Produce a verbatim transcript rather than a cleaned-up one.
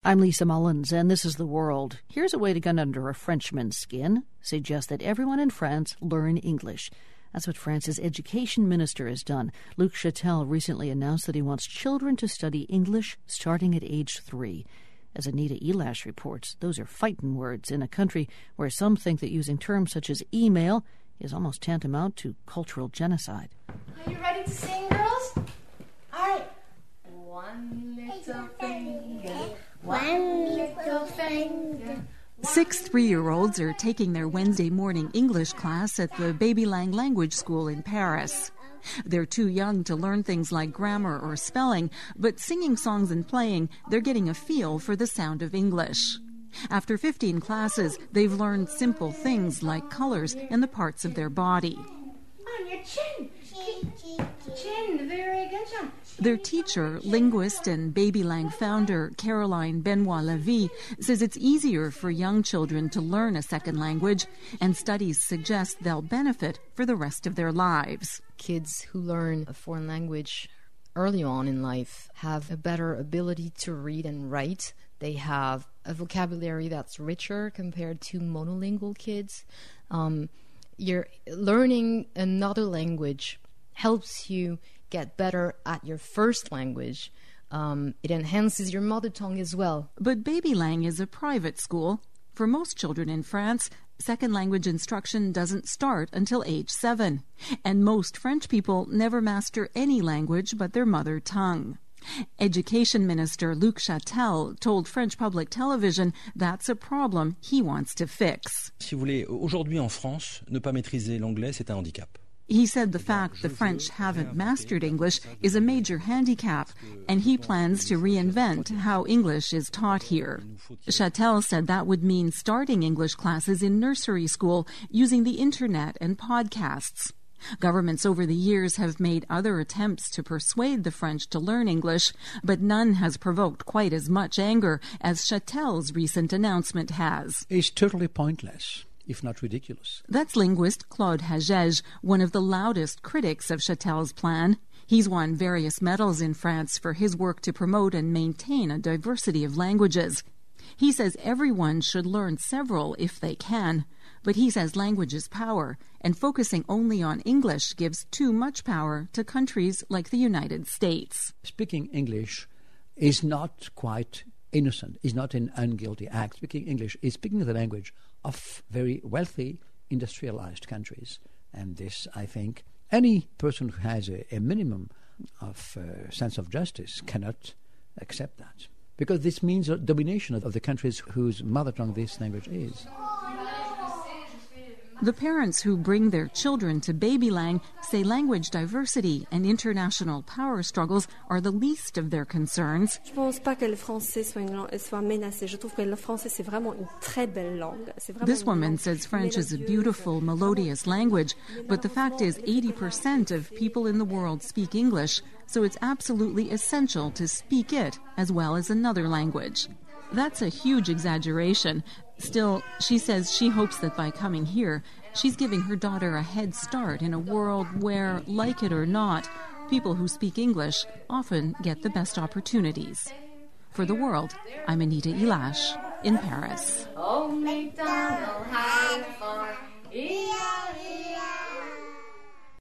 I'm Lisa Mullins, and this is The World. Here's a way to get under a Frenchman's skin. Suggest that everyone in France learn English. That's what France's education minister has done. Luc Chatel recently announced that he wants children to study English starting at age three. As Anita Elash reports, those are fighting words in a country where some think that using terms such as email is almost tantamount to cultural genocide. Are you ready to sing, girls? All right. One little finger, one little finger. Six three-year-olds are taking their Wednesday morning English class at the Baby Lang Language School in Paris. They're too young to learn things like grammar or spelling, but singing songs and playing, they're getting a feel for the sound of English. After fifteen classes, they've learned simple things like colors and the parts of their body. On your chin. Chin, chin, chin. Very good, John. Their teacher, linguist and Baby Lang founder Caroline Benoit-Levy, says it's easier for young children to learn a second language, and studies suggest they'll benefit for the rest of their lives. Kids who learn a foreign language early on in life have a better ability to read and write. They have a vocabulary that's richer compared to monolingual kids. Um, you're learning another language helps you get better at your first language. Um, it enhances your mother tongue as well. But Baby Lang is a private school. For most children in France, second language instruction doesn't start until age seven. And most French people never master any language but their mother tongue. Education Minister Luc Chatel told French Public Television that's a problem he wants to fix. Si vous voulez, aujourd'hui en France, ne pas maîtriser l'anglais, c'est un handicap. He said the fact the French haven't mastered English is a major handicap, and he plans to reinvent how English is taught here. Chatel said that would mean starting English classes in nursery school using the internet and podcasts. Governments over the years have made other attempts to persuade the French to learn English, but none has provoked quite as much anger as Chatel's recent announcement has. It's totally pointless, if not ridiculous. That's linguist Claude Hagege, one of the loudest critics of Chatel's plan. He's won various medals in France for his work to promote and maintain a diversity of languages. He says everyone should learn several if they can, but he says language is power, and focusing only on English gives too much power to countries like the United States. Speaking English is not quite innocent, is not an unguilty act. Speaking English is speaking the language of very wealthy, industrialized countries. And this, I think, any person who has a, a minimum of uh, sense of justice cannot accept that. Because this means a domination of, of the countries whose mother tongue this language is. The parents who bring their children to Baby Lang say language diversity and international power struggles are the least of their concerns. This woman says French is a beautiful, melodious language, but the fact is eighty percent of people in the world speak English, so it's absolutely essential to speak it as well as another language. That's a huge exaggeration. Still, she says she hopes that by coming here, she's giving her daughter a head start in a world where, like it or not, people who speak English often get the best opportunities. For The World, I'm Anita Elash in Paris. Oh, MacDonald had a farm.